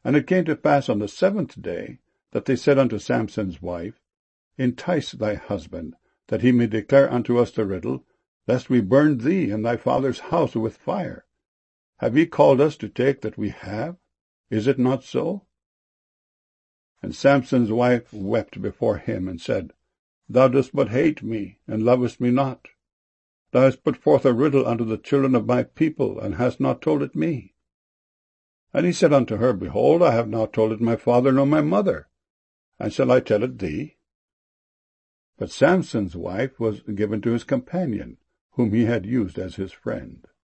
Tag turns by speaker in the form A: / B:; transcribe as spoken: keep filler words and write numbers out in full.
A: And it came to pass on the seventh day, that they said unto Samson's wife, Entice thy husband, that he may declare unto us the riddle, lest we burn thee and thy father's house with fire. Have ye called us to take that we have? Is it not so? And Samson's wife wept before him, and said, Thou dost but hate me, and lovest me not. Thou hast put forth a riddle unto the children of my people, and hast not told it me. And he said unto her, Behold, I have not told it my father nor my mother, and shall I tell it thee? But Samson's wife was given to his companion, whom he had used as his friend.